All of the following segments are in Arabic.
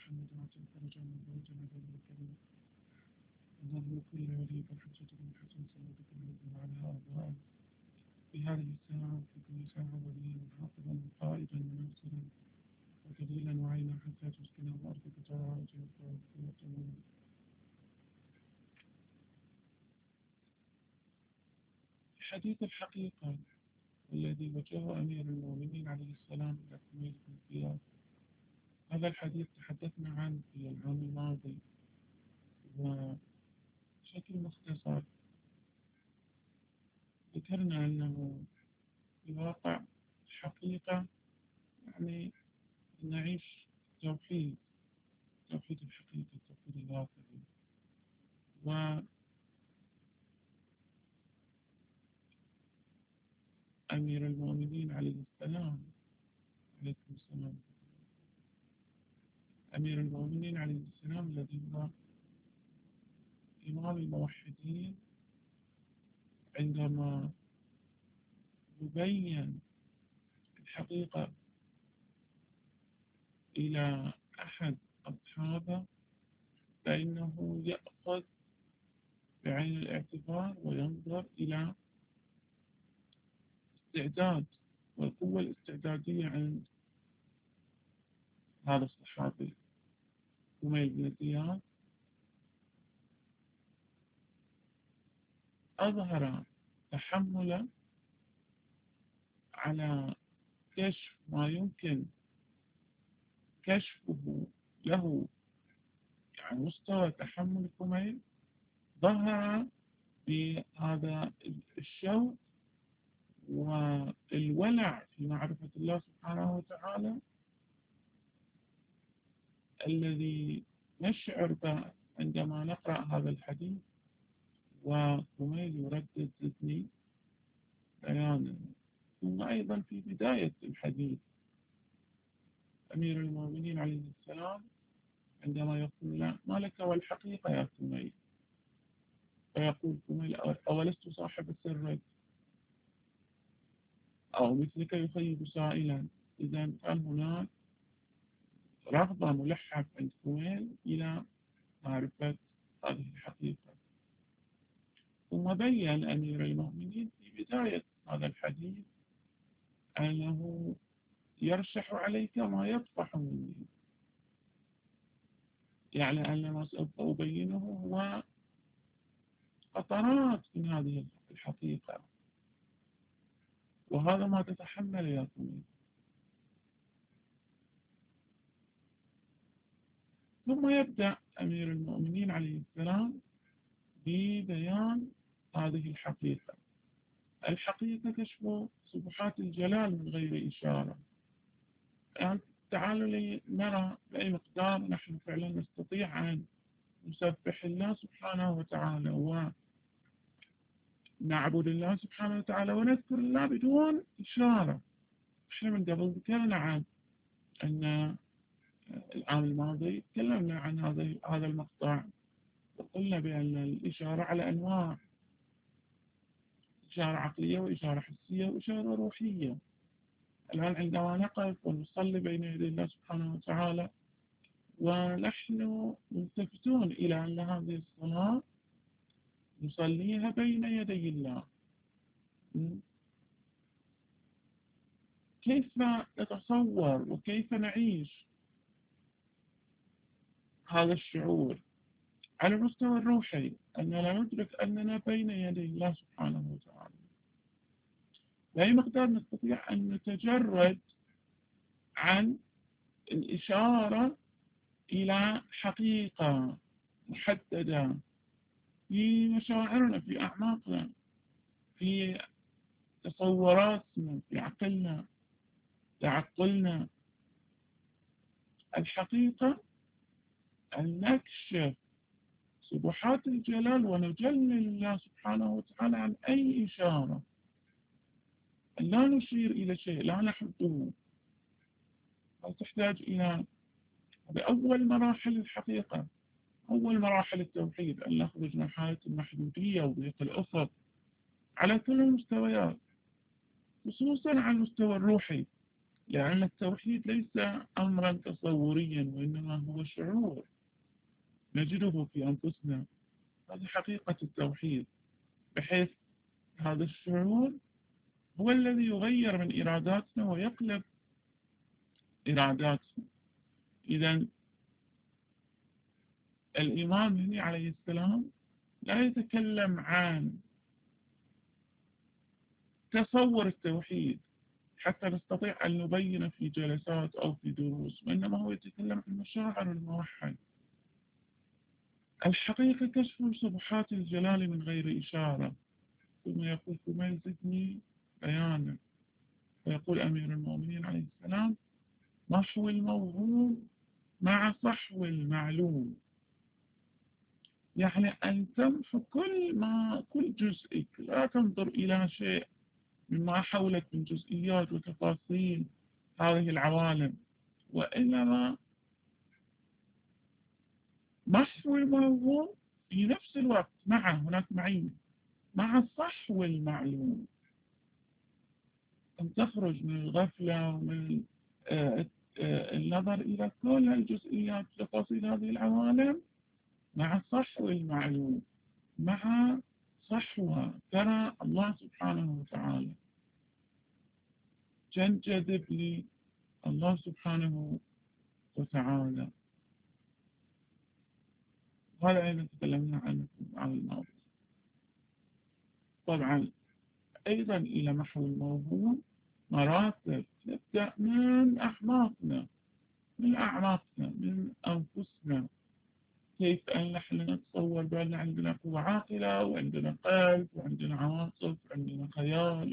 محمد وعتم فرجا من بوجه نبي الكريم ونظم كل ولي بالحجة من حسن سيدك الذي على أبواب في هذه الساعة في كل ساعة وليا وحافظا قائدا وناصرا ودليلا وعينا حتى تسكن أرضك جوارك وقوة. حديث الحقيقة الذي وجهه أمير المؤمنين عليه السلام إلى حميد بن زياد، هذا الحديث تحدثنا عنه في العام الماضي وبشكل مختصر ذكرنا أنه في واقع الحقيقة يعني نعيش توحيد الحقيقة، التوحيد الواقعي. وأمير المؤمنين عليه السلام عليكم السلام، أمير المؤمنين عليه السلام الذي هو إمام الموحدين، عندما يبين الحقيقة إلى أحد أصحابه فإنه يأخذ بعين الاعتبار وينظر إلى استعداد والقوة الاستعدادية عند هذا الصحابي حميد بن زياد. أظهر تحملا على كشف ما يمكن كشفه له، يعني مستوى تحمل حميد ظهر بهذا الشوق والولع في معرفة الله سبحانه وتعالى الذي نشعر به عندما نقرأ هذا الحديث وحميد يردد زدني بيانا. ثم أيضا في بداية الحديث أمير المؤمنين عليه السلام عندما يقول له ما لك والحقيقة يا حميد، فيقول حميد أولست صاحب سرك أو مثلك يخيب سائلا. إذا كان هناك رغبة ملحة عند حميد إلى معرفة هذه الحقيقة. ثم بين أمير المؤمنين في بداية هذا الحديث أنه يرشح عليك ما يطفح مني، يعني أن ما سوف أبينه هو قطرات من هذه الحقيقة، وهذا ما تتحمل يا حميد. ثم يبدأ أمير المؤمنين عليه السلام ببيان هذه الحقيقة. الحقيقة تشبه سبحات الجلال من غير إشارة. يعني تعالوا لي نرى بأي مقدار نحن فعلا نستطيع أن نسبح الله سبحانه وتعالى ونعبد الله سبحانه وتعالى ونذكر الله بدون إشارة. احنا من قبل ذكرنا عن أن العام الماضي تكلمنا عن هذا المقطع وقلنا بأن الإشارة على أنواع: إشارة عقلية وإشارة حسية وإشارة روحية. الآن عندما نقف ونصلي بين يدي الله سبحانه وتعالى ونحن ملتفتون إلى أن هذه الصلاة نصليها بين يدي الله، كيف نتصور وكيف نعيش هذا الشعور على المستوى الروحي، أننا ندرك أننا بين يدي الله سبحانه وتعالى. بأي مقدار نستطيع أن نتجرد عن الإشارة إلى حقيقة محددة في مشاعرنا، في أعماقنا، في تصوراتنا، في عقلنا، تعقلنا. الحقيقة أن نكشف سبحات الجلال ونجلل الله سبحانه وتعالى عن أي إشارة، أن لا نشير إلى شيء، لا نحده. تحتاج إلى بأول مراحل الحقيقة، أول مراحل التوحيد، أن نخرج من حالة المحدودية وضيق الأفق على كل المستويات، خصوصا على المستوى الروحي. لأن التوحيد ليس أمرا تصوريا، وإنما هو شعور نجده في أنفسنا. هذه حقيقة التوحيد، بحيث هذا الشعور هو الذي يغير من إراداتنا ويقلب إراداتنا. إذا الإمام هنا عليه السلام لا يتكلم عن تصور التوحيد حتى نستطيع أن نبين في جلسات أو في دروس، وإنما هو يتكلم عن مشاعر الموحد. الحقيقة كشف سبحات الجلال من غير إشارة. ثم يقول ثم يزدني بيانا، ويقول أمير المؤمنين عليه السلام: محو الموهوم مع صحو المعلوم. يعني أن تمحو كل جزئك، لا تنظر إلى شيء مما حولك من جزئيات وتفاصيل هذه العوالم، وإنما محو الموهوم في نفس الوقت مع هناك معين مع صحو المعلوم. أن تخرج من الغفلة ومن النظر إلى كل الجزئيات وتفاصيل هذه العوالم مع صحو المعلوم، مع صحوها. ترى الله سبحانه وتعالى، تنجذب لي الله سبحانه وتعالى. هذا أيضا تكلمنا عنه في الماضي. طبعا أيضا إلى محو الموهوم مراتب، نبدأ من أعماقنا، من أنفسنا. كيف أن نحن نتصور بأن عندنا قوة عاقلة، وعندنا قلب، وعندنا عواطف، وعندنا خيال،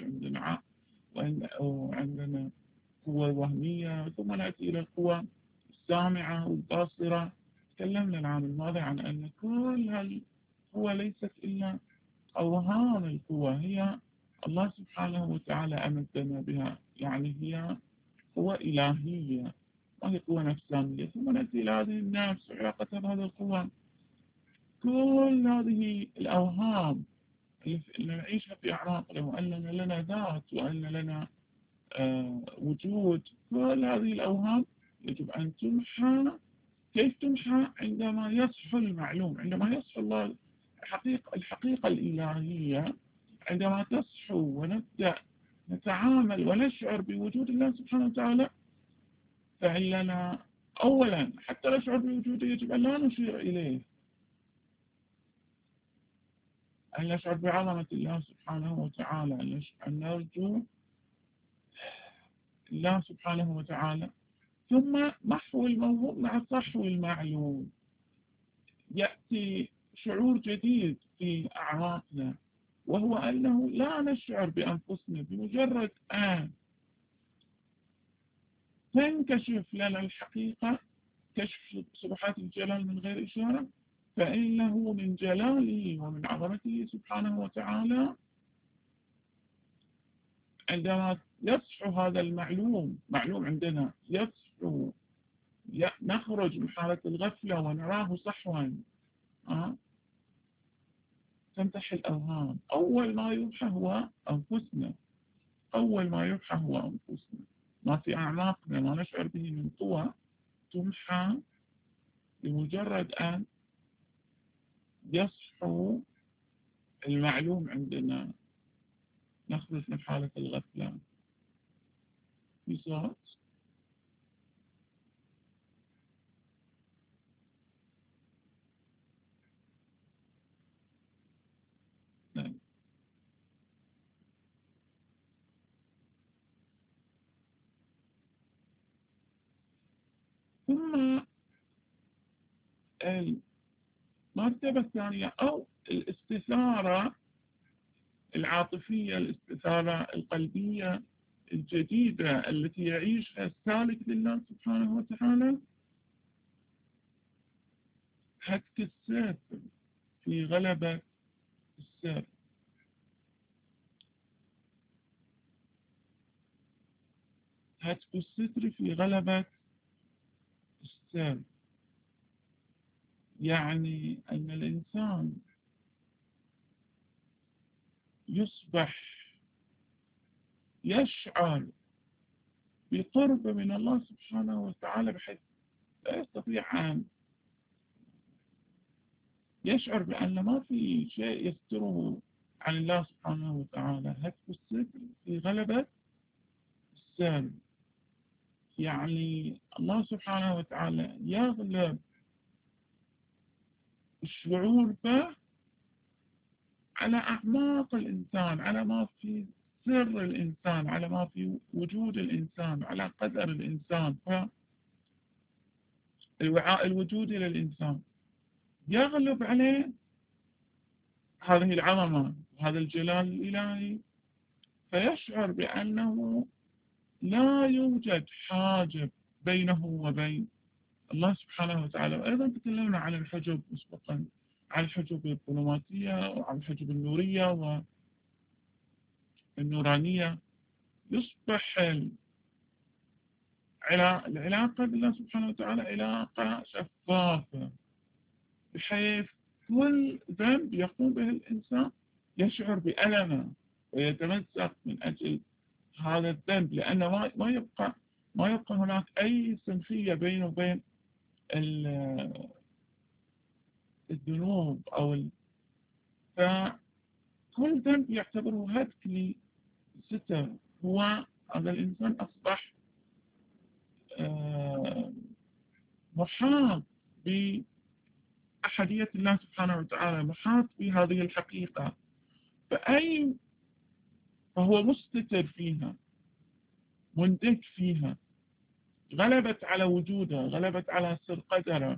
وعندنا قوة وهمية، ثم نأتي إلى القوة السامعة والباصرة. تكلمنا العام الماضي عن أن كل هالقوة ليست إلا أوهام القوة، هي الله سبحانه وتعالى أمدنا بها، يعني هي قوة إلهية، وهي قوة نفسانية. ثم نأتي إلى هذه النفس وعلاقتها بهذه القوة. كل هذه الأوهام اللي نعيشها في أعماقنا، وأننا لنا ذات، وأن لنا وجود، كل هذه الأوهام يجب أن تمحى. كيف تمحى؟ عندما يصحو المعلوم، عندما يصحو الله، الحقيقة الإلهية عندما تصحو ونبدأ نتعامل ونشعر بوجود الله سبحانه وتعالى، فإننا أولا حتى نشعر بوجوده يجب أن لا نشير إليه، أن نشعر بعظمة الله سبحانه وتعالى، أن نرجو الله سبحانه وتعالى. ثم محو الموهوم مع صحو المعلوم، يأتي شعور جديد في أعماقنا، وهو أنه لا نشعر بأنفسنا. بمجرد أن تنكشف لنا الحقيقة، كشف سبحات الجلال من غير إشارة، فإنه من جلاله ومن عظمته سبحانه وتعالى عندما يصحو هذا المعلوم عندنا، يصحو، نخرج من حالة الغفلة ونراه صحوا، تنتحي الأوهام. أول ما يوحى هو أنفسنا، أول ما يوحى هو أنفسنا، ما في أعماقنا ما نشعر به من قوة تمحى بمجرد أن يصحو المعلوم عندنا، نخرج من حالة الغفلة. في صوت؟ نعم. ثم المرتبة الثانية أو الاستثارة العاطفية، الاستثارة القلبية الجديدة التي يعيشها السالك لله سبحانه وتعالى، هتك السيف في غلبة السر، هتك الستر في غلبة السر. يعني أن الإنسان يصبح يشعر بقرب من الله سبحانه وتعالى بحيث لا يستطيع أن يشعر بأن ما في شيء يستره عن الله سبحانه وتعالى. هتف الستر في غلبة السر، يعني الله سبحانه وتعالى يغلب الشعور به على أعماق الإنسان، على ما في سر الإنسان، على ما في وجود الإنسان، على قدر الإنسان، فالوعاء الوجودي للإنسان يغلب عليه هذه العظمة، هذا الجلال الإلهي، فيشعر بأنه لا يوجد حاجب بينه وبين الله سبحانه وتعالى. وأيضا تكلمنا عن الحجب مسبقا، عن الحجب الظلماتية وعن الحجب النورية والنورانية. يصبح العلاقة بالله سبحانه وتعالى علاقة شفافة، بحيث كل ذنب يقوم به الإنسان يشعر بألمه ويتمزق من أجل هذا الذنب، لأنه ما يبقى هناك أي سمخية بينه وبين الذنوب فكل ذنب يعتبره هتك لستر. هو هذا الإنسان أصبح محاط بأحدية الله سبحانه وتعالى، محاط بهذه الحقيقة، فهو مستتر فيها، مندك فيها، غلبت على وجوده، غلبت على سر قدره.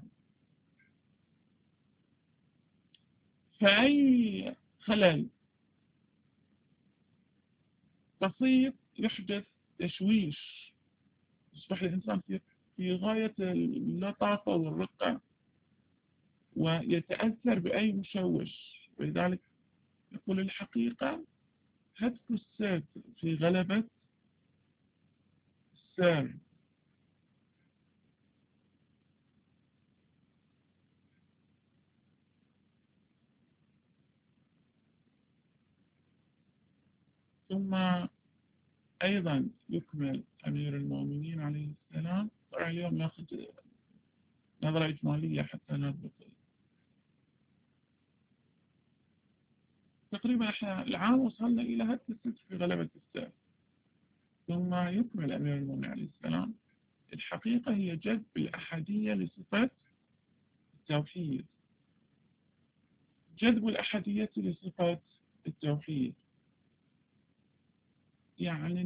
فأي خلل بسيط يحدث تشويش، يصبح الإنسان في غاية اللطافة والرقة ويتأثر بأي مشوش. ولذلك يقول الحقيقة هتف السر في غلبة السر. ثم أيضا يكمل أمير المؤمنين عليه السلام. طبعا اليوم نأخذ نظرة إجمالية حتى نضبط. تقريبا احنا العام وصلنا إلى هتف السر في غلبة السر. ثم يكمل أمير المؤمنين عليه السلام. الحقيقة هي جذب الأحدية لصفة التوحيد، جذب الأحدية لصفة التوحيد، يعني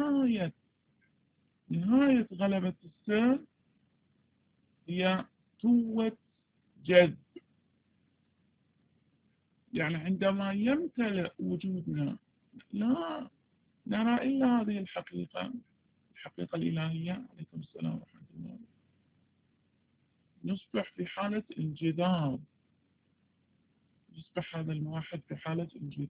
نهاية غلبة السر هي قوة جذب. يعني عندما يمتلئ وجودنا لا نرى إلا هذه الحقيقة الإلهية، عليكم السلام ورحمة الله، نصبح في حالة انجذاب، يصبح هذا الموحد في حالة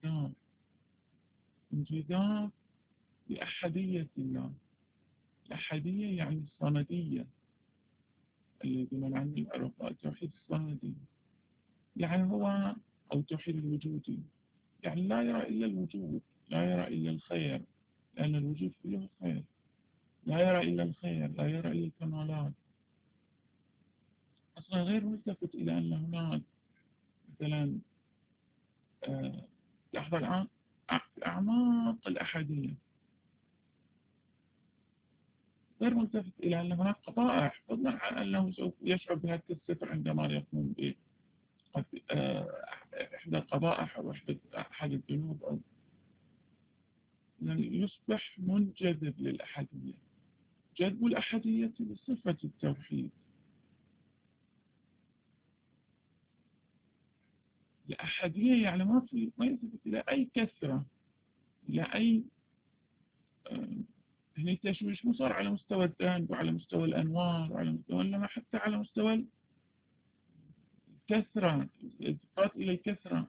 انجذاب لأحدية الله. الأحدية يعني الصمدية، الذي من عن الأربعة التوحيد الصمدي، يعني هو أو التوحيد الوجودي، يعني لا يرى إلا الوجود، لا يرى إلا الخير، لأن الوجود كله خير، لا يرى إلا الخير، لا يرى إلا الكمالات. أصلا غير ملتفت إلى أن هناك مثلا لحظة الآن أعماق الأحدية، غير ملتفت إلى أن هناك قبائح، فضلا عن أنه سوف يشعر بهذا الستر عندما يقوم إحدى القبائح أو أحد الذنوب، أو يعني يصبح منجذب للأحدية. جذب الأحدية لصفة التوحيد، الأحدية يعني ما يلتفت إلى أي كثرة، إلى أي هني تشويش مو صار على مستوى الذهن وعلى مستوى الأنوار وعلى مستوى، إنما حتى على مستوى الكثرة، الالتفات إلى الكثرة.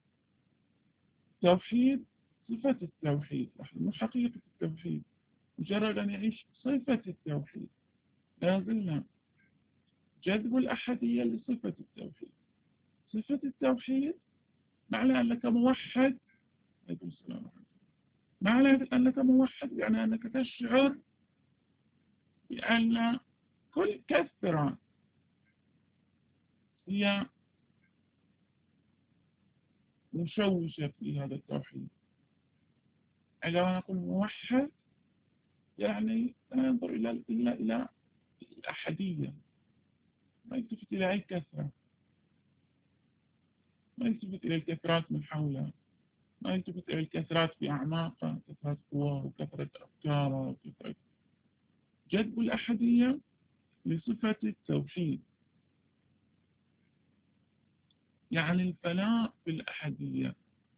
توحيد صفة التوحيد، مو حقيقة التوحيد، مجرد أن يعيش صفة التوحيد. لا زلنا جذب الأحدية لصفة التوحيد. صفة التوحيد معنى أنك موحد، عليكم السلام، معنى أنك موحد يعني أنك تشعر بأن كل كثرة هي مشوشة في هذا التوحيد. عندما نقول موحد يعني لا ينظر إلا إلى الأحدية، ما يلتفت إلى أي كثرة، ما يلتفت إلى الكثرات من حوله، ما يلتفت إلى الكثرات في أعماقه، كثرة قواه وكثرة أفكاره وكثرة جذب الأحدية لصفة التوحيد، يعني الفناء في الأحدية.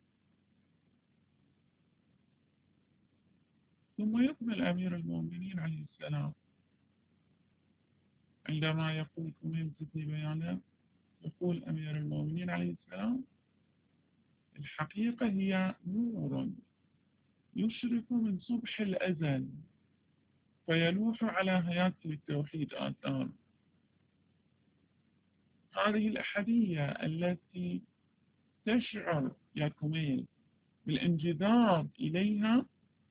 ثم يكمل أمير المؤمنين عليه السلام عندما يقول كمين زدني بيانا، يقول أمير المؤمنين عليه السلام: الحقيقة هي نور يشرق من صبح الأزل فيلوح على هياكل التوحيد آثار. هذه الأحدية التي تشعر يا كميل بالانجذاب إليها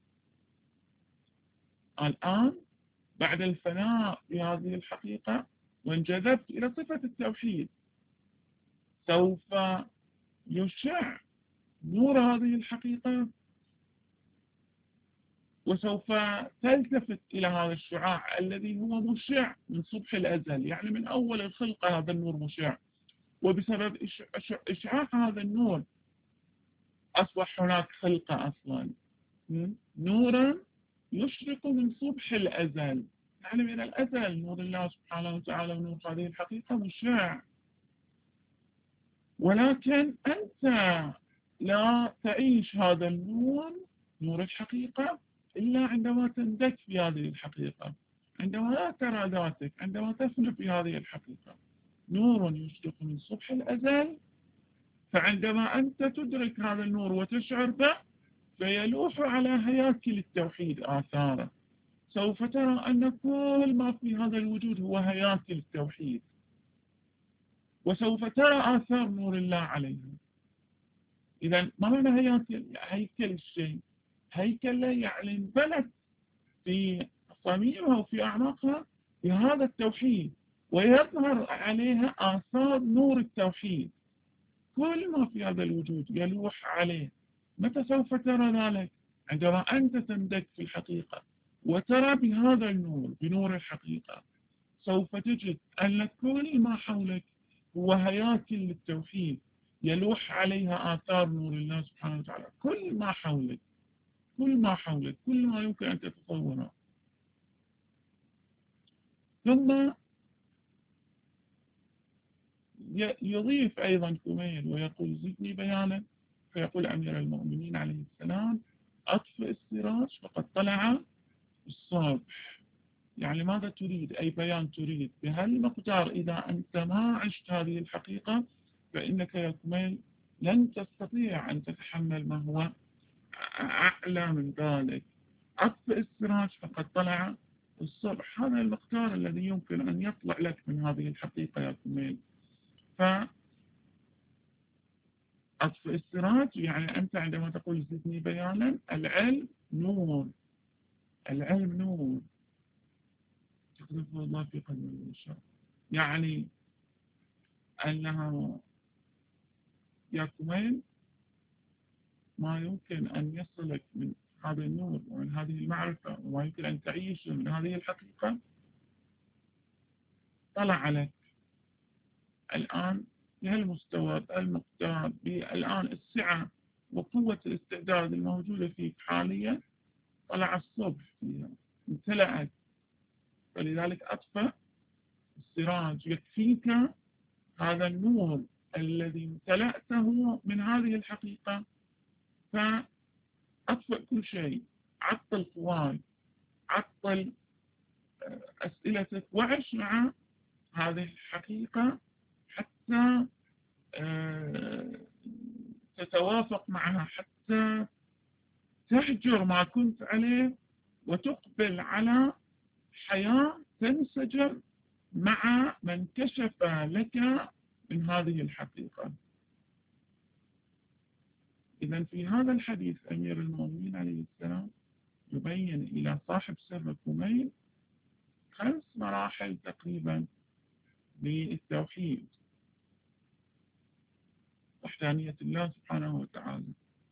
الآن بعد الفناء بهذه الحقيقة وانجذبت إلى صفة التوحيد، سوف يشع نور هذه الحقيقة وسوف تلتفت إلى هذا الشعاع الذي هو مشع من صبح الأزل، يعني من أول الخلقة هذا النور مشع، وبسبب إشعاع هذا النور أصبح هناك خلقة أصلا، نورا يشرق من صبح الأزل، يعني من الأزل نور الله سبحانه وتعالى ونور هذه الحقيقة مشع، ولكن أنت لا تعيش هذا النور، نور الحقيقة، إلا عندما تندك في هذه الحقيقة، عندما لا ترى ذاتك، عندما تفنى في هذه الحقيقة. نور يشرق من صبح الأزل، فعندما أنت تدرك هذا النور وتشعر به فيلوح على هياكل التوحيد آثاره، سوف ترى أن كل ما في هذا الوجود هو هياكل التوحيد، وسوف ترى آثار نور الله عليه. إذا ما معنى هيكل الشيء؟ هيكل يعني انبنت في صميمها وفي أعماقها بهذا التوحيد، ويظهر عليها آثار نور التوحيد، كل ما في هذا الوجود يلوح عليه. متى سوف ترى ذلك؟ عندما أنت تندك في الحقيقة وترى بهذا النور، بنور الحقيقة، سوف تجد أن كل ما حولك هو هياكل للتوحيد يلوح عليها آثار نور الله سبحانه وتعالى، كل ما حولك، كل ما حولك، كل ما يمكن أن تتصوره. ثم يضيف أيضا كميل ويقول زدني بيانا، فيقول أمير المؤمنين عليه السلام: أطفئ السراج فقد طلع الصبح. يعني ماذا تريد؟ أي بيان تريد بهالمقدار؟ إذا أنت ما عشت هذه الحقيقة فإنك يا كميل لن تستطيع أن تتحمل ما هو أعلى من ذلك. أطفئ السراج فقد طلع الصبح، هذا المقدار الذي يمكن أن يطلع لك من هذه الحقيقة يا كميل. فأطفئ السراج يعني أنت عندما تقول زدني بيانا، العلم نور، العلم نور تقذفه الله في قلب الشر، يعني أنها يا كميل ما يمكن أن يصلك من هذا النور ومن هذه المعرفة وما يمكن أن تعيش من هذه الحقيقة طلع عليك الآن بهالمستوى المقدار، الآن السعة وقوة الاستعداد الموجودة فيك حاليا طلع الصبح فيها، امتلأت، فلذلك أطفأ السراج، يكفيك هذا النور الذي امتلأته من هذه الحقيقة، فأطفئ كل شيء، عطل قواك، عطل أسئلتك، وعش مع هذه الحقيقة حتى تتوافق معها، حتى تهجر ما كنت عليه وتقبل على حياة تنسجم مع من كشف لك من هذه الحقيقة. إذن في هذا الحديث أمير المؤمنين عليه السلام يبين إلى صاحب سر كميل 5 مراحل تقريبا للتوحيد، وحدانية الله سبحانه وتعالى.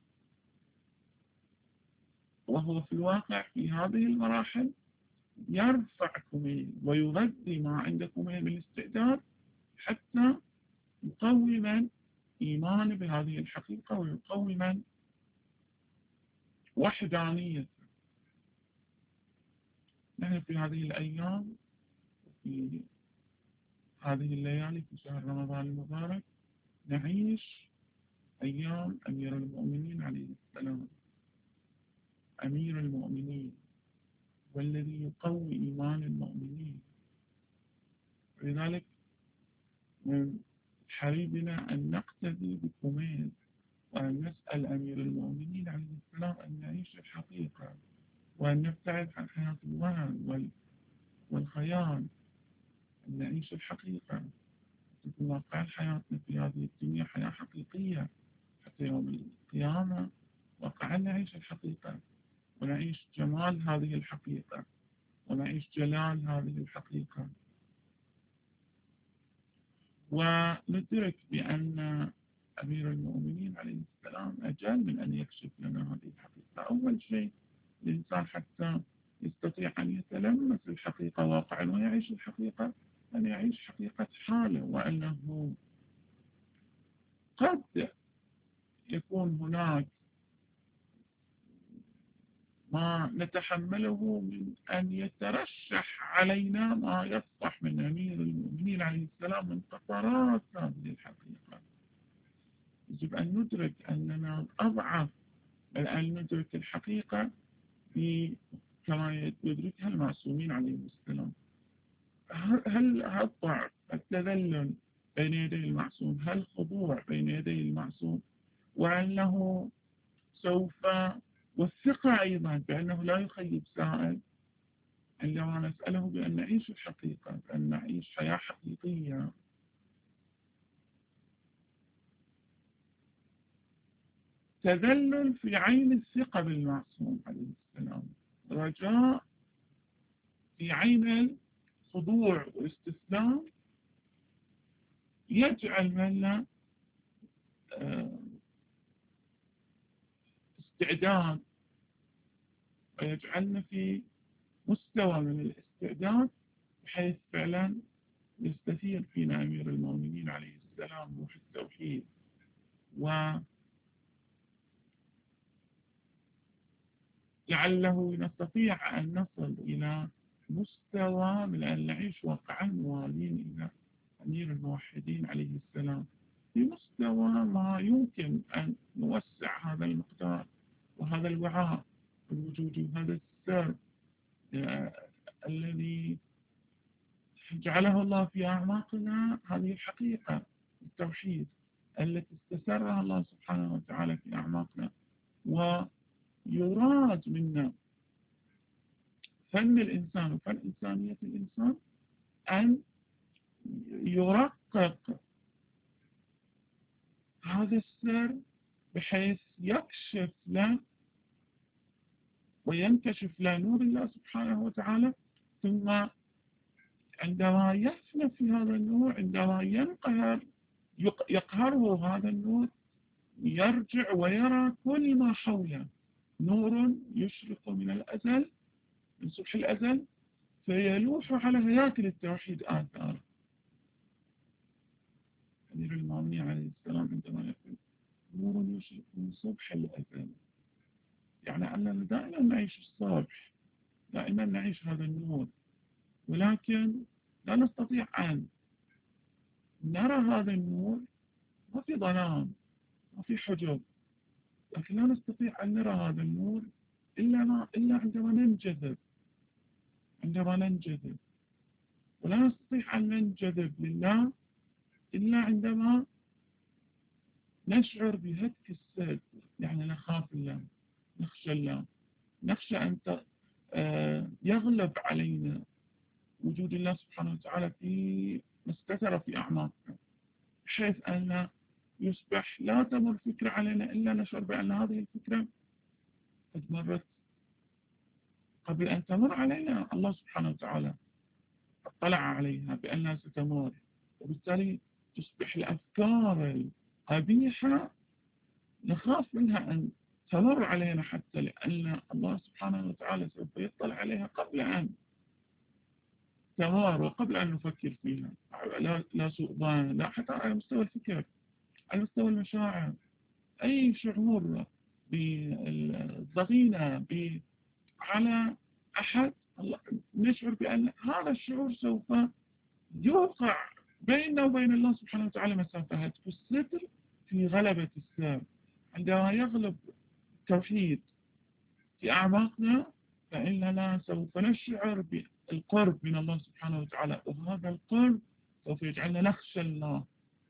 وهو في الواقع في هذه المراحل يرفعكم ويغذي ما عندكم من الاستعداد حتى يقوي من إيمان بهذه الحقيقة ويقوي من وحدانية. نحن في هذه الأيام في هذه الليالي في شهر رمضان المبارك نعيش أيام أمير المؤمنين عليه السلام، أمير المؤمنين والذي يقوي إيمان المؤمنين. لذلك من حريبنا أن نقتدي بكميز وأن نسأل أمير المؤمنين عليه السلام أن نعيش الحقيقة وأن نبتعد عن حياة الوهم والخيال، أن نعيش الحقيقة، تكون واقع حياتنا في هذه الدنيا حياة حقيقية حتى يوم القيامة واقعا نعيش الحقيقة ونعيش جمال هذه الحقيقة ونعيش جلال هذه الحقيقة، وندرك بأن أمير المؤمنين عليه السلام أجل من أن يكشف لنا هذه الحقيقة. أول شيء الإنسان حتى يستطيع أن يتلمس الحقيقة واقعا ويعيش الحقيقة، أن يعيش حقيقة حاله، وأنه قد يكون هناك ما نتحمله من أن يترشح علينا ما يصح من أمير المؤمنين عليه السلام من قطرات هذه الحقيقة. يجب أن ندرك أننا أضعف من أن ندرك الحقيقة كما يدركها المعصومين عليهم السلام. هل الضعف، التذلل بين يدي المعصوم، هل الخضوع بين يدي المعصوم، وأنه سوف، والثقة أيضا بأنه لا يخيب سائل عندما نسأله بأن نعيش الحقيقة، بأن نعيش حياة حقيقية. تذلل في عين الثقة بالمعصوم عليه السلام، رجاء في عين الخضوع والاستسلام، يجعل منا استعداد ويجعلنا في مستوى من الاستعداد بحيث فعلا يستثير فينا أمير المؤمنين عليه السلام روح التوحيد، ولعله نستطيع أن نصل إلى مستوى من أن نعيش واقعا موالين إلى أمير الموحدين عليه السلام، في مستوى ما يمكن أن نوسع هذا المقدار وهذا الوعاء الوجودي وهذا السر الذي جعله الله في أعماقنا، هذه الحقيقة التوحيد التي استسرها الله سبحانه وتعالى في أعماقنا. ويراد منا فن الإنسان وفن إنسانية الإنسان أن يرقق هذا السر بحيث يكشف له وينكشف له نور الله سبحانه وتعالى، ثم عندما يفنى في هذا النور، عندما يقهره هذا النور، يرجع ويرى كل ما حوله نور يشرق من الأزل، من صبح الأزل، فيلوح على هياكل التوحيد آثار. أمير المؤمنين عليه السلام عندما يقول نور يشرق من صبح الأزل، يعني أننا دائما نعيش الصبح، دائما نعيش هذا النور، ولكن لا نستطيع أن نرى هذا النور، ما في ظلام، ما في حجب، لكن لا نستطيع أن نرى هذا النور إلا عندما ننجذب، ولا نستطيع أن ننجذب لله إلا عندما نشعر بهتك السد، يعني نخاف الله، نخشى الله، نخشى أن يغلب علينا وجود الله سبحانه وتعالى في مستتر في أعماقنا، بحيث أن يصبح لا تمر فكرة علينا إلا نشعر بأن هذه الفكرة قد مرت قبل أن تمر علينا. الله سبحانه وتعالى اطلع عليها بأنها ستمر، وبالتالي تصبح الأفكار القبيحة نخاف منها أن تمر علينا، حتى لأن الله سبحانه وتعالى سوف يطلع عليها قبل أن تمر وقبل أن نفكر فيها. لا سوء ظن، لا حتى على مستوى الفكر، على مستوى المشاعر، أي شعور بالضغينة على أحد، نشعر بأن هذا الشعور سوف يوقع بيننا وبين الله سبحانه وتعالى مسافات، في الستر، في غلبة السر. عندما يغلب التوحيد في أعماقنا فإننا سوف نشعر بالقرب من الله سبحانه وتعالى، وهذا القرب سوف يجعلنا نخشى الله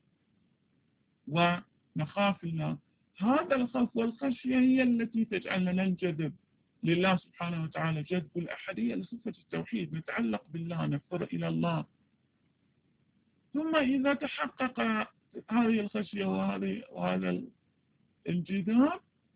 ونخاف الله. هذا الخوف والخشية هي التي تجعلنا ننجذب لله سبحانه وتعالى، جذب الأحدية لصفة التوحيد، نتعلق بالله، نفر إلى الله. ثم إذا تحقق هذه الخشية وهذا الانجذاب،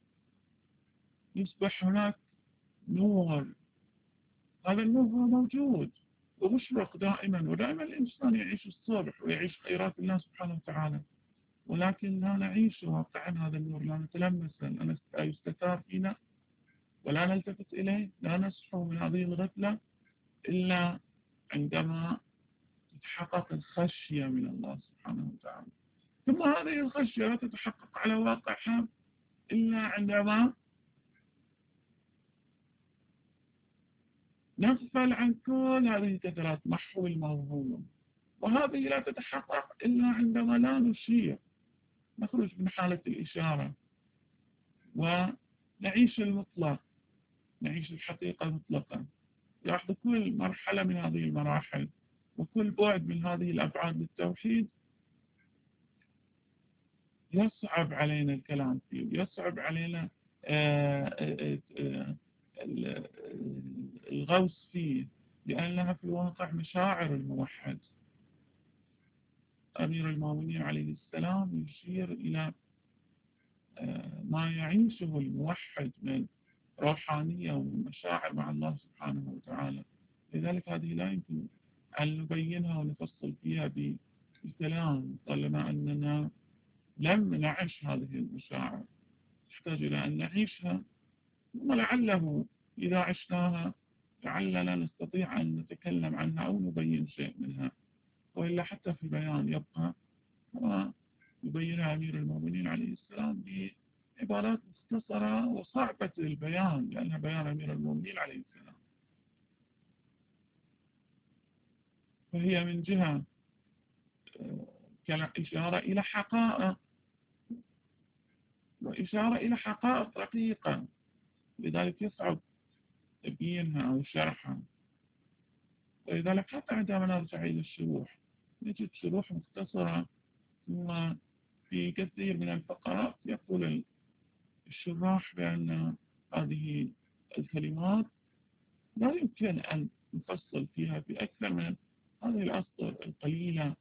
يصبح هناك نور. هذا النور هو موجود ومشرق دائما، ودائما الإنسان يعيش الصبح ويعيش خيرات الله سبحانه وتعالى، ولكن لا نعيش واقعا هذا النور، لا نتلمسه، لا يستثار فينا ولا نلتفت إليه، لا نصحو من هذه الغفلة إلا عندما تتحقق الخشية من الله سبحانه وتعالى. ثم هذه الخشية لا تتحقق على واقعها إلا عندما نغفل عن كل هذه الكثرات، محو الموهوم. وهذه لا تتحقق إلا عندما لا نشير، نخرج من حالة الإشارة ونعيش المطلق، نعيش الحقيقة مطلقا. لاحظوا كل مرحلة من هذه المراحل وكل بعد من هذه الأبعاد للتوحيد يصعب علينا الكلام فيه، يصعب علينا الغوص فيه، لأنها في الواقع مشاعر الموحد. أمير المؤمنين عليه السلام يشير إلى ما يعيشه الموحد من روحانية ومشاعر مع الله سبحانه وتعالى. لذلك هذه لا يمكن أن نبينها ونفصل فيها بالكلام طالما أننا لم نعيش هذه المشاعر، نحتاج إلى أن نعيشها، ثم لعله إذا عشناها لعلنا نستطيع أن نتكلم عنها أو نبين شيء منها، وإلا حتى في البيان يبقى كما يبينها أمير المؤمنين عليه السلام بعبارات مختصرة وصعبة البيان، لأنها بيان أمير المؤمنين عليه السلام. فهي من جهة إشارة إلى حقائق، وإشارة إلى حقائق رقيقة، لذلك يصعب تبيينها أو شرحها. ولذلك حتى عندما نرجع إلى الشروح نجد شروح مختصرة، ثم في كثير من الفقرات يقول الشراح بأن هذه الكلمات لا يمكن أن نفصل فيها بأكثر من هذه الأسطر القليلة،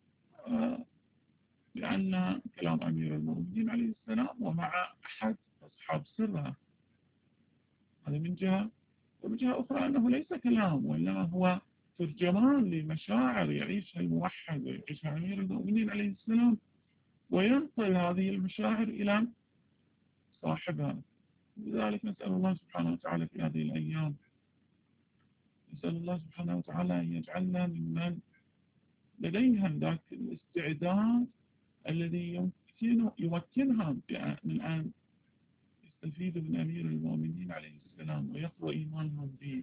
لأن كلام أمير المؤمنين عليه السلام ومع أحد أصحاب سرها. هذا من جهة، ومن جهة أخرى أنه ليس كلام، وإنما هو ترجمان لمشاعر يعيشها الموحد ويعيشها أمير المؤمنين عليه السلام، وينقل هذه المشاعر إلى صاحبها. لذلك نسأل الله سبحانه وتعالى في هذه الأيام، نسأل الله سبحانه وتعالى أن يجعلنا ممن لديهم ذاك الاستعداد الذي يمكنها من أن يستفيدوا من أمير المؤمنين عليه السلام ويقوى إيمانهم به،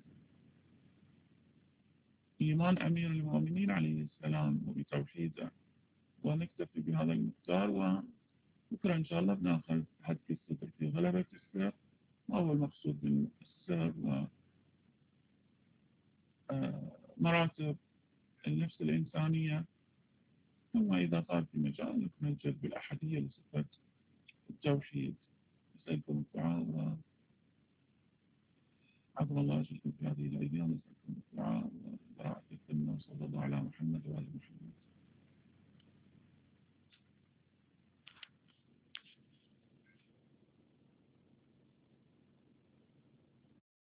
إيمان أمير المؤمنين عليه السلام وبتوحيده. ونكتفي بهذا المقدار، وبكرة إن شاء الله بناخذ حد الصدر في غلبة السر، ما هو المقصود من السر ومراتب النفس الإنسانية، ثم إذا صار في مجال نكمل جذب الأحدية لصفة التوحيد. نسألكم الدعاء وعظم الله أجلكم في هذه